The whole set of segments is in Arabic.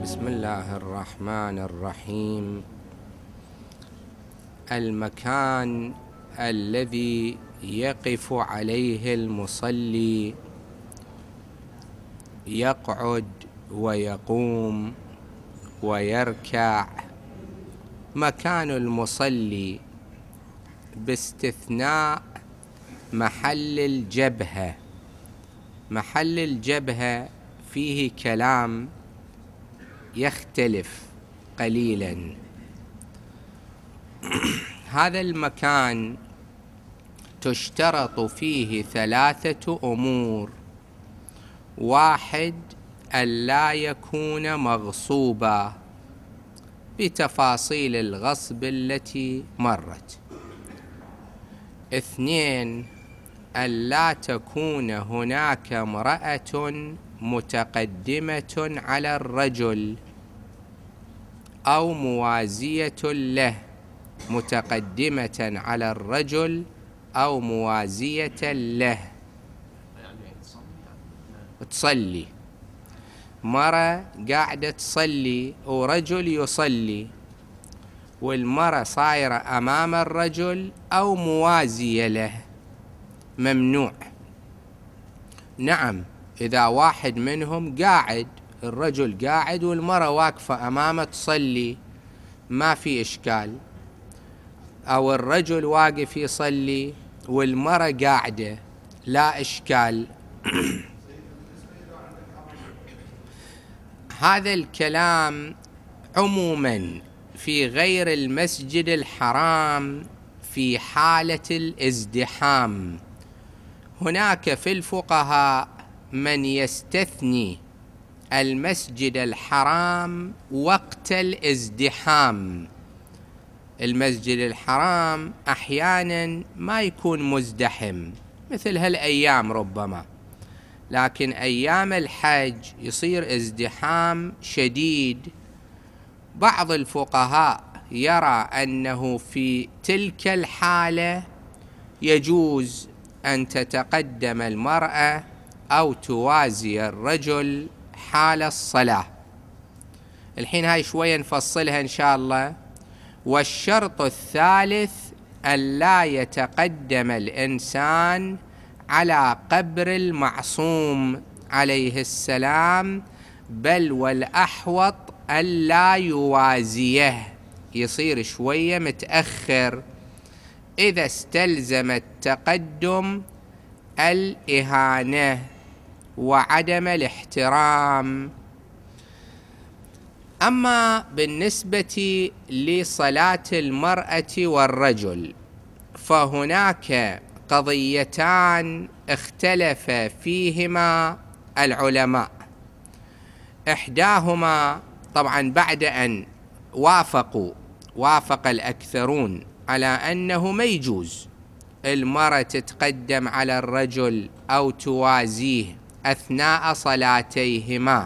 بسم الله الرحمن الرحيم. المكان الذي يقف عليه المصلي يقعد ويقوم ويركع مكان المصلي باستثناء محل الجبهة. محل الجبهة فيه كلام يختلف قليلا. هذا المكان تشترط فيه 3 أمور: 1 ألا يكون مغصوبا بتفاصيل الغصب التي مرت. 2 ألا تكون هناك امرأة متقدمة على الرجل أو موازية له، متقدمة على الرجل أو موازية له، تصلي مرة قاعدة تصلي ورجل يصلي، والمرة صايرة أمام الرجل أو موازية له، ممنوع. نعم، إذا واحد منهم قاعد، الرجل قاعد والمرة واقفة أمامه تصلي، ما في إشكال، أو الرجل واقف يصلي والمرة قاعدة، لا إشكال. هذا الكلام عموما في غير المسجد الحرام في حالة الازدحام. هناك في الفقهاء من يستثني المسجد الحرام وقت الازدحام. المسجد الحرام أحيانا ما يكون مزدحم مثل هالأيام ربما، لكن أيام الحج يصير ازدحام شديد. بعض الفقهاء يرى أنه في تلك الحالة يجوز أن تتقدم المرأة أو توازي الرجل حال الصلاة. الحين هاي شوية نفصلها إن شاء الله. والشرط الثالث ألا يتقدم الإنسان على قبر المعصوم عليه السلام، بل والأحوط ألا يوازيه، يصير شوية متأخر. إذا استلزم التقدم الإهانة وعدم الاحترام. أما بالنسبة لصلاة المرأة والرجل فهناك قضيتان اختلف فيهما العلماء. إحداهما طبعا بعد أن وافق الأكثرون على أنه ما يجوز المرأة تتقدم على الرجل أو توازيه أثناء صلاتيهما،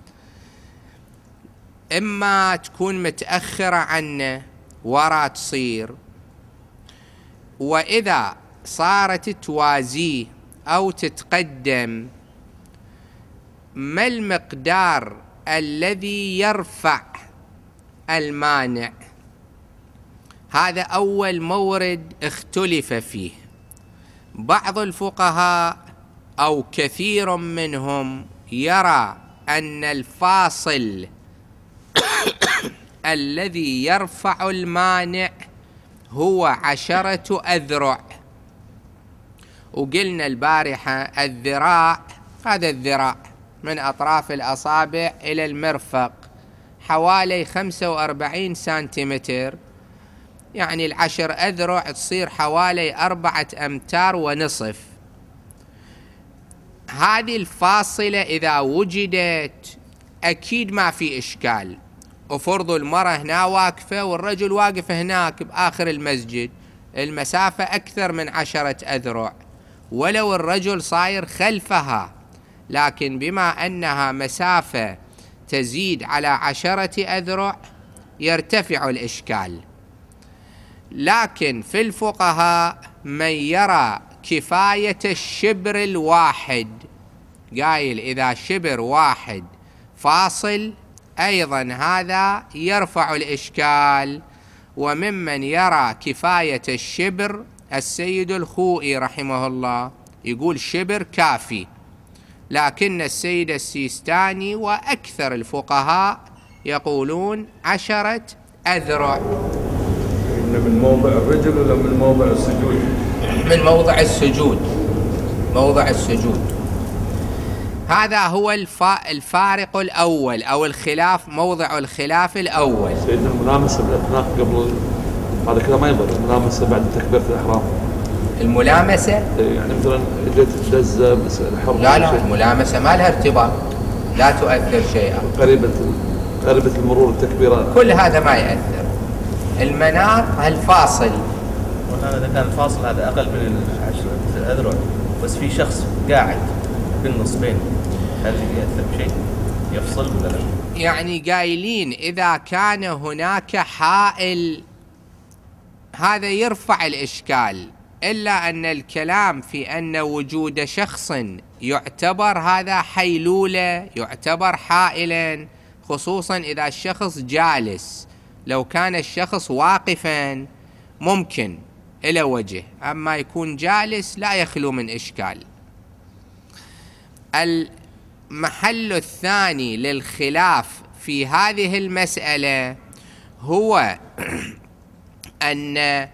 إما تكون متأخرة عنه ورا تصير، وإذا صارت توازيه أو تتقدم ما المقدار الذي يرفع المانع. هذا أول مورد اختلف فيه. بعض الفقهاء أو كثير منهم يرى أن الفاصل الذي يرفع المانع هو 10 أذرع. وقلنا البارحة الذراع، هذا الذراع من أطراف الأصابع إلى المرفق حوالي 45 سنتيمتر، يعني 10 أذرع تصير حوالي 4.5 أمتار. هذه الفاصلة إذا وجدت أكيد ما في إشكال. وفرض المرأة هنا واقفة والرجل واقف هناك بآخر المسجد، المسافة أكثر من 10 أذرع، ولو الرجل صاير خلفها، لكن بما أنها مسافة تزيد على 10 أذرع يرتفع الإشكال. لكن في الفقهاء من يرى كفاية الشبر الواحد، قايل إذا شبر واحد فاصل أيضا هذا يرفع الإشكال. وممن يرى كفاية الشبر السيد الخوئي رحمه الله، يقول شبر كافي، لكن السيد السيستاني وأكثر الفقهاء يقولون 10 أذرع. من موضع الرجل ولا من موضع السجود؟ من موضع السجود، موضع السجود. هذا هو الفارق الأول أو الخلاف، موضع الخلاف الأول. سيدنا الملامسة بالأثناء قبل هذا كذا ما يضر، الملامسة بعد تكبيرة الإحرام. الملامسة يعني مثلا جيت تدز الحرب، لا الملامسة ما لها ارتباط، لا تؤثر شيئا. قريبة المرور التكبيرات، كل هذا ما يأثر. المناط الفاصل، وهذا إذا كان الفاصل هذا أقل من 10 أذرع، بس في شخص قاعد بالنص بين، هل يأثر بشيء؟ يفصل ولا لا؟ يعني قايلين إذا كان هناك حائل هذا يرفع الإشكال، إلا أن الكلام في أن وجود شخص يعتبر هذا حيلولة، يعتبر حائلا، خصوصا إذا الشخص جالس. لو كان الشخص واقفا ممكن إلى وجه، أما يكون جالس لا يخلو من إشكال. المحل الثاني للخلاف في هذه المسألة هو أن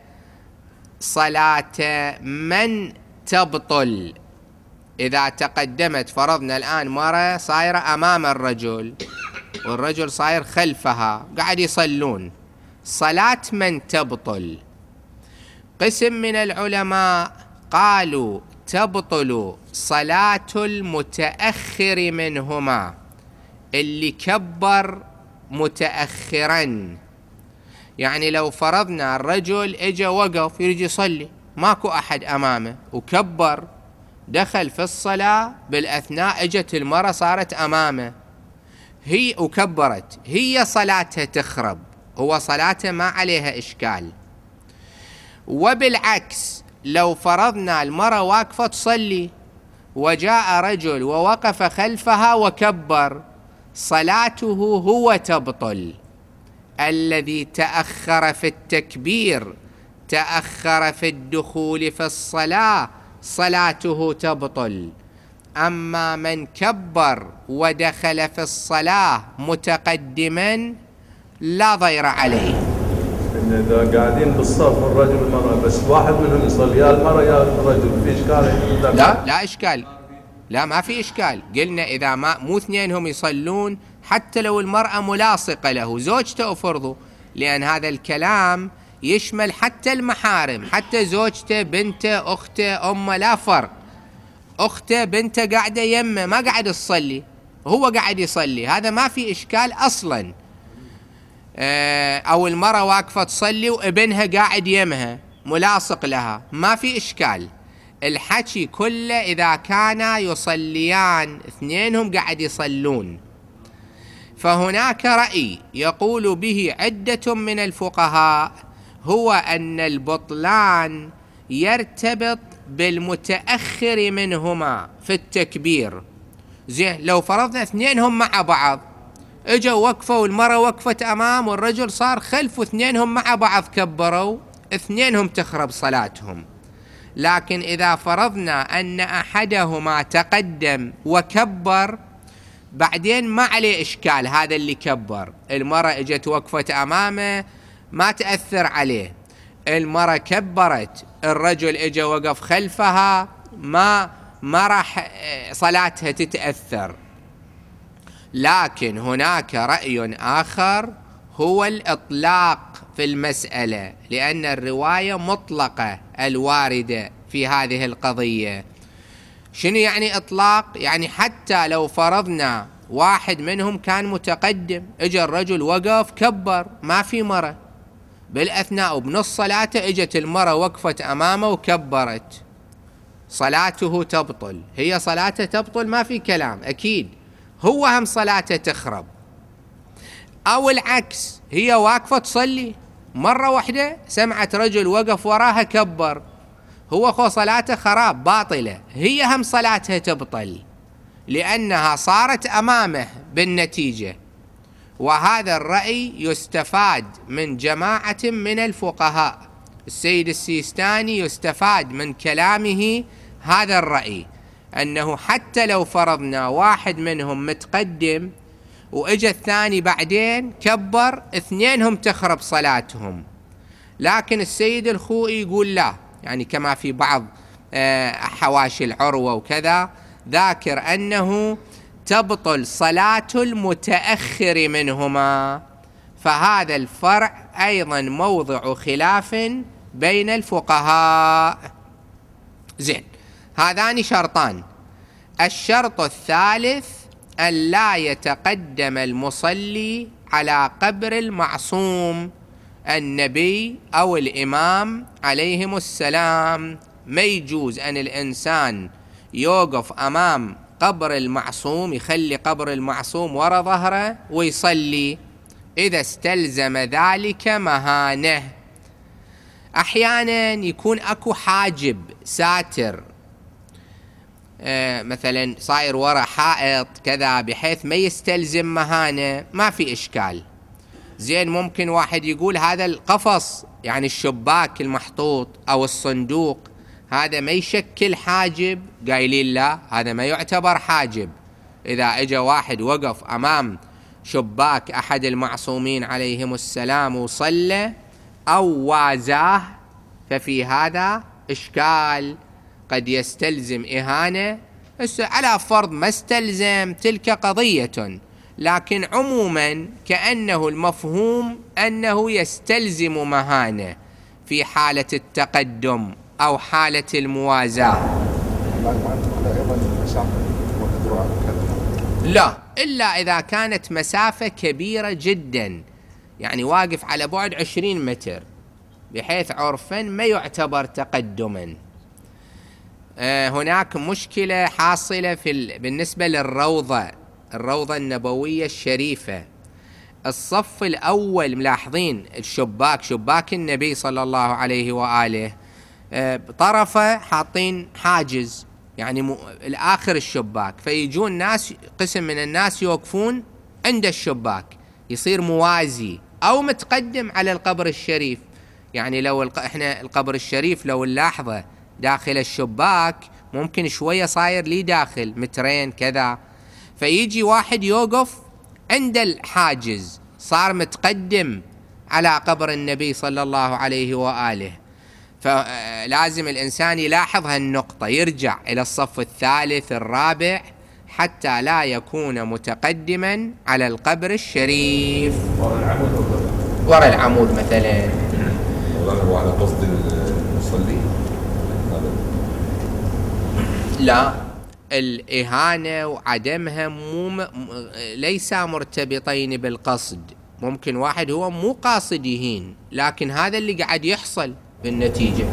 صلاة من تبطل إذا تقدمت، فرضنا الآن مرة صايرة أمام الرجل والرجل صاير خلفها قاعد يصلون، صلاة من تبطل؟ قسم من العلماء قالوا تبطل صلاة المتأخر منهما، اللي كبر متأخرا. يعني لو فرضنا الرجل اجا وقف يريد يصلي، ماكو أحد أمامه وكبر دخل في الصلاة، بالأثناء اجت المرة صارت أمامه هي وكبرت، هي صلاتها تخرب، هو صلاته ما عليها إشكال. وبالعكس لو فرضنا المرة واقفة تصلي وجاء رجل ووقف خلفها وكبر، صلاته هو تبطل. الذي تأخر في التكبير تأخر في الدخول في الصلاة، صلاته تبطل. أما من كبر ودخل في الصلاة متقدما لا ضير عليه. إن إذا قاعدين بالصف الرجل والمرأة بس واحد منهم يصلي، يا المرأة يا الرجل، في إشكال؟ لا إشكال، لا ما في إشكال. قلنا إذا مو اثنينهم يصلون، حتى لو المرأة ملاصقة له زوجته أفرضوا، لأن هذا الكلام يشمل حتى المحارم، حتى زوجته بنته أخته أمه لا فرق. أخته بنته قاعدة يمه ما قاعد تصلي، هو قاعد يصلي، هذا ما في إشكال أصلا. أو المرأة واقفة تصلي وابنها قاعد يمها ملاصق لها، ما في إشكال. الحكي كله إذا كانا يصليان اثنينهم قاعد يصلون. فهناك رأي يقول به عدة من الفقهاء، هو أن البطلان يرتبط بالمتأخر منهما في التكبير. زين لو فرضنا اثنينهم مع بعض، اجوا وقفوا والمرة وقفت أمام والرجل صار خلف، واثنينهم مع بعض كبروا، اثنينهم تخرب صلاتهم. لكن إذا فرضنا أن أحدهما تقدم وكبر بعدين ما عليه إشكال، هذا اللي كبر، المرة اجت وقفت أمامه ما تأثر عليه. المرة كبرت الرجل اجى وقف خلفها، ما راح صلاتها تتأثر. لكن هناك رأي آخر هو الإطلاق في المسألة، لأن الرواية مطلقة الواردة في هذه القضية. شنو يعني إطلاق؟ يعني حتى لو فرضنا واحد منهم كان متقدم، اجى الرجل وقف كبر، ما في مرة، بالأثناء وبنص صلاته اجت المرة وقفت أمامه وكبرت، صلاته تبطل، هي صلاته تبطل ما في كلام أكيد، هو هم صلاته تخرب. أو العكس، هي واقفة تصلي مرة واحدة سمعت رجل وقف وراها كبر، هو خو صلاته خراب باطلة، هي هم صلاتها تبطل، لأنها صارت أمامه بالنتيجة، وهذا الرأي يستفاد من جماعة من الفقهاء. السيد السيستاني يستفاد من كلامه هذا الرأي، أنه حتى لو فرضنا واحد منهم متقدم وإجا الثاني بعدين كبر، اثنينهم تخرب صلاتهم. لكن السيد الخوئي يقول لا، يعني كما في بعض حواشي العروة وكذا ذاكر أنه تبطل صلاة المتأخر منهما. فهذا الفرع أيضا موضع خلاف بين الفقهاء. زين، هذان شرطان. الشرط الثالث أن لا يتقدم المصلي على قبر المعصوم، النبي أو الإمام عليهم السلام. ما يجوز أن الإنسان يوقف أمام قبر المعصوم، يخلي قبر المعصوم وراء ظهره ويصلي، إذا استلزم ذلك مهانة. أحيانا يكون أكو حاجب ساتر، مثلا صاير وراء حائط كذا بحيث ما يستلزم مهانة، ما في إشكال. زين، ممكن واحد يقول هذا القفص، يعني الشباك المحطوط أو الصندوق، هذا ما يشكل حاجب. قايلين لا، هذا ما يعتبر حاجب. إذا اجى واحد وقف أمام شباك أحد المعصومين عليهم السلام وصلى أو وازاه، ففي هذا إشكال، قد يستلزم إهانة. على فرض ما استلزم تلك قضية، لكن عموما كأنه المفهوم أنه يستلزم مهانة في حالة التقدم أو حالة الموازاة. لا، إلا إذا كانت مسافة كبيرة جدا، يعني واقف على بعد 20 متر، بحيث عرفا ما يعتبر تقدما. هناك مشكلة حاصلة بالنسبة للروضة النبوية الشريفة. الصف الأول ملاحظين الشباك، شباك النبي صلى الله عليه وآله، طرفه حاطين حاجز، يعني الآخر الشباك، فيجون ناس، قسم من الناس يوقفون عند الشباك، يصير موازي أو متقدم على القبر الشريف. يعني لو احنا القبر الشريف لو نلاحظه داخل الشباك، ممكن شوية صاير لي داخل مترين كذا، فيجي واحد يوقف عند الحاجز، صار متقدم على قبر النبي صلى الله عليه وآله. فلازم الإنسان يلاحظ هالنقطة، يرجع إلى الصف الثالث الرابع حتى لا يكون متقدما على القبر الشريف. وراء العمود مثلا. هو على قصد المصلي؟ لا، الإهانة وعدمها ليس مرتبطين بالقصد. ممكن واحد هو مو قاصد يهين، لكن هذا اللي قاعد يحصل بالنتيجة.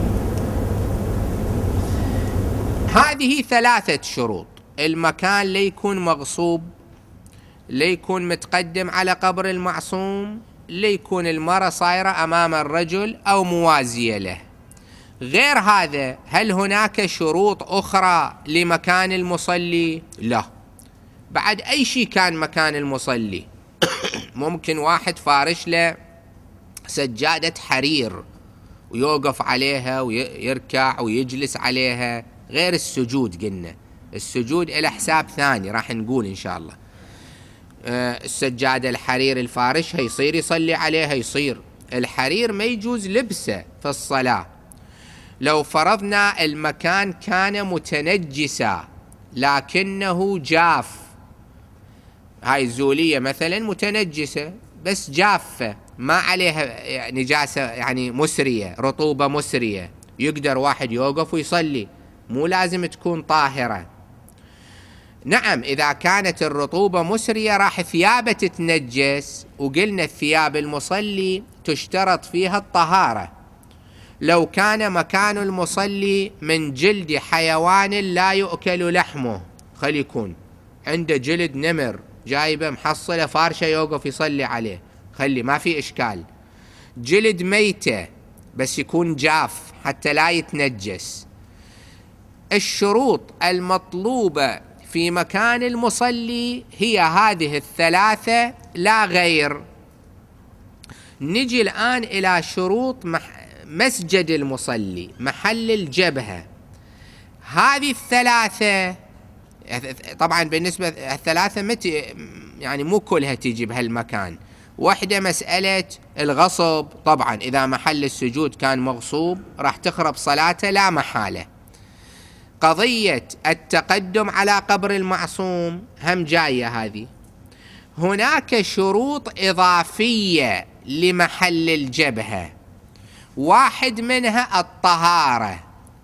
هذه 3 شروط: المكان ليكون مغصوب، ليكون متقدم على قبر المعصوم، ليكون المرأة صايرة أمام الرجل أو موازية له. غير هذا، هل هناك شروط أخرى لمكان المصلي؟ لا، بعد أي شيء كان مكان المصلي. ممكن واحد فارش له سجادة حرير ويوقف عليها ويركع ويجلس عليها، غير السجود. قلنا السجود إلى حساب ثاني راح نقول إن شاء الله. السجادة الحرير الفارشها يصير يصلي عليها، يصير. الحرير ما يجوز لبسه في الصلاة. لو فرضنا المكان كان متنجسا لكنه جاف، هاي الزولية مثلا متنجسة بس جافة، ما عليها نجاسة يعني مسرية، رطوبة مسرية، يقدر واحد يوقف ويصلي، مو لازم تكون طاهرة. نعم، إذا كانت الرطوبة مسرية راح ثيابه تتنجس، وقلنا الثياب المصلي تشترط فيها الطهارة. لو كان مكان المصلي من جلد حيوان لا يؤكل لحمه، خلي يكون عنده جلد نمر جايبه محصلة فارشة يوقف يصلي عليه، خلي ما في إشكال. جلد ميتة بس يكون جاف حتى لا يتنجس. الشروط المطلوبة في مكان المصلي هي هذه الثلاثة لا غير. نجي الآن إلى شروط مسجد المصلي، محل الجبهة. هذه الثلاثة طبعا بالنسبة الثلاثة يعني مو كلها تيجي بهالمكان. واحدة مسألة الغصب، طبعا إذا محل السجود كان مغصوب راح تخرب صلاته لا محالة. قضية التقدم على قبر المعصوم هم جاية هذه. هناك شروط إضافية لمحل الجبهة، واحد منها الطهارة.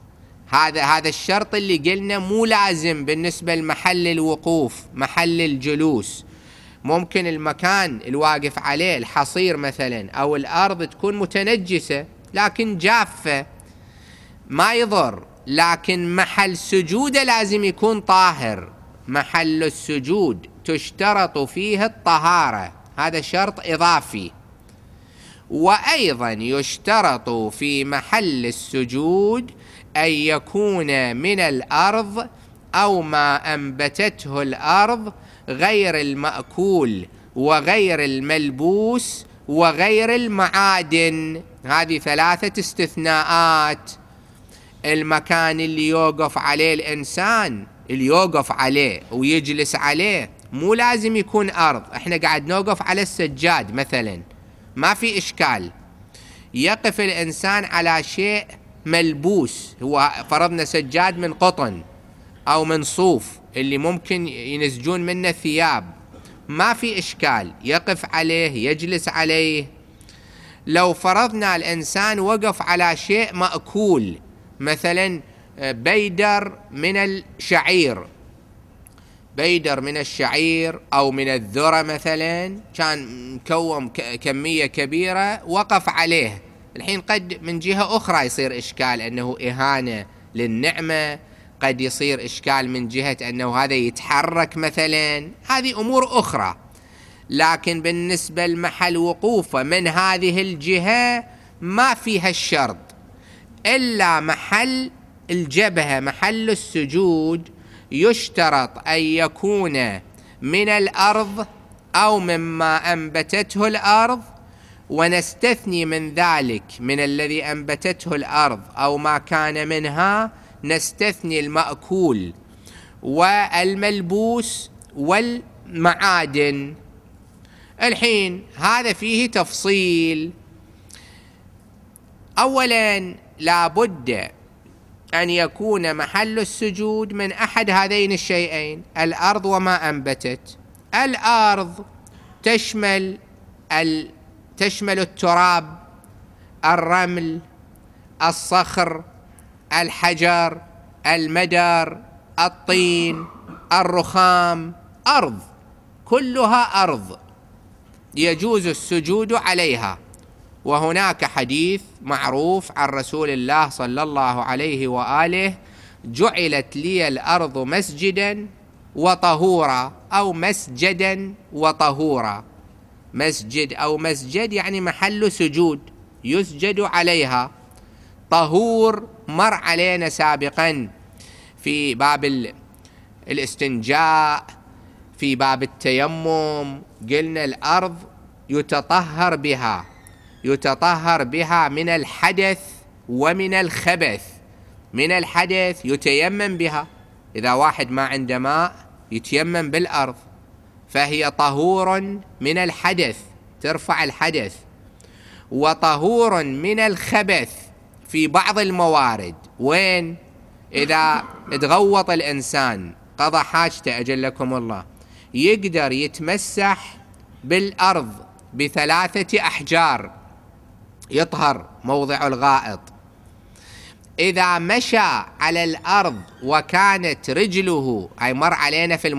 هذا الشرط اللي قلنا مو لازم بالنسبة لمحل الوقوف، محل الجلوس. ممكن المكان الواقف عليه الحصير مثلا أو الأرض تكون متنجسة لكن جافة ما يضر، لكن محل سجوده لازم يكون طاهر. محل السجود تشترط فيه الطهارة، هذا شرط إضافي. وأيضا يشترط في محل السجود أن يكون من الأرض أو ما أنبتته الأرض غير المأكول وغير الملبوس وغير المعادن. هذه ثلاثة استثناءات. المكان اللي يوقف عليه الإنسان، اللي يوقف عليه ويجلس عليه مو لازم يكون أرض. احنا قاعد نوقف على السجاد مثلا ما في إشكال. يقف الإنسان على شيء ملبوس، هو فرضنا سجاد من قطن أو من صوف اللي ممكن ينسجون منه ثياب، ما في إشكال، يقف عليه يجلس عليه. لو فرضنا الإنسان وقف على شيء مأكول مثلا بيدر من الشعير، بيدر من الشعير أو من الذرة مثلا، كان مكوم كمية كبيرة وقف عليه، الحين قد من جهة أخرى يصير إشكال أنه إهانة للنعمة، قد يصير إشكال من جهة أنه هذا يتحرك مثلا، هذه أمور أخرى. لكن بالنسبة لمحل وقوفه من هذه الجهة ما فيها الشرط، إلا محل الجبهة محل السجود يشترط أن يكون من الأرض أو مما أنبتته الأرض. ونستثني من ذلك من الذي أنبتته الأرض أو ما كان منها، نستثني المأكول والملبوس والمعادن. الحين هذا فيه تفصيل. أولا لابد أن يكون محل السجود من أحد هذين الشيئين، الأرض وما أنبتت. الأرض تشمل التراب، الرمل، الصخر، الحجر، المدر، الطين، الرخام، أرض، كلها أرض يجوز السجود عليها. وهناك حديث معروف عن رسول الله صلى الله عليه وآله: جعلت لي الأرض مسجدا وطهورا، أو مسجدا وطهورا. مسجد أو مسجد يعني محل سجود يسجد عليها. طهور مر علينا سابقا في باب الاستنجاء، في باب التيمم، قلنا الأرض يتطهر بها من الحدث ومن الخبث. من الحدث يتيمم بها، إذا واحد ما عنده ماء يتيمم بالأرض، فهي طهور من الحدث، ترفع الحدث. وطهور من الخبث في بعض الموارد، وين؟ إذا تغوط الإنسان قضى حاجته أجلكم الله، يقدر يتمسح بالأرض ب3 أحجار يطهر موضع الغائط. إذا مشى على الأرض وكانت رجله، أي مر علينا في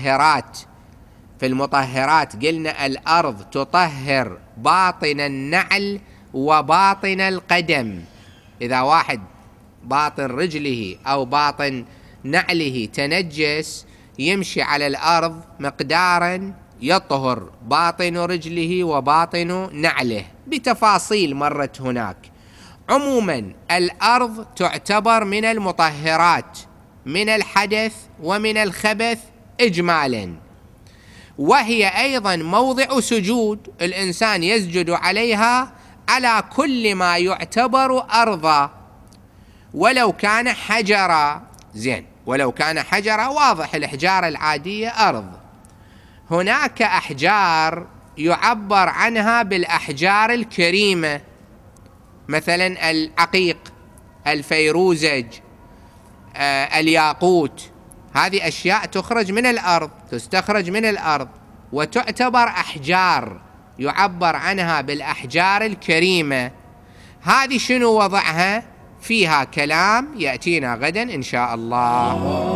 المطهرات قلنا الأرض تطهر باطن النعل وباطن القدم. إذا واحد باطن رجله أو باطن نعله تنجس، يمشي على الأرض مقدارا يطهر باطن رجله وباطن نعله، بتفاصيل مرت هناك. عموما الأرض تعتبر من المطهرات من الحدث ومن الخبث إجمالا، وهي أيضا موضع سجود، الإنسان يسجد عليها على كل ما يعتبر أرضا، ولو كان حجرا. زين، ولو كان حجرا واضح، الأحجار العادية أرض. هناك أحجار يعبر عنها بالأحجار الكريمة، مثلا العقيق، الفيروزج، الياقوت، هذه أشياء تخرج من الأرض، تستخرج من الأرض وتعتبر أحجار، يعبر عنها بالأحجار الكريمة. هذه شنو وضعها؟ فيها كلام يأتينا غدا إن شاء الله.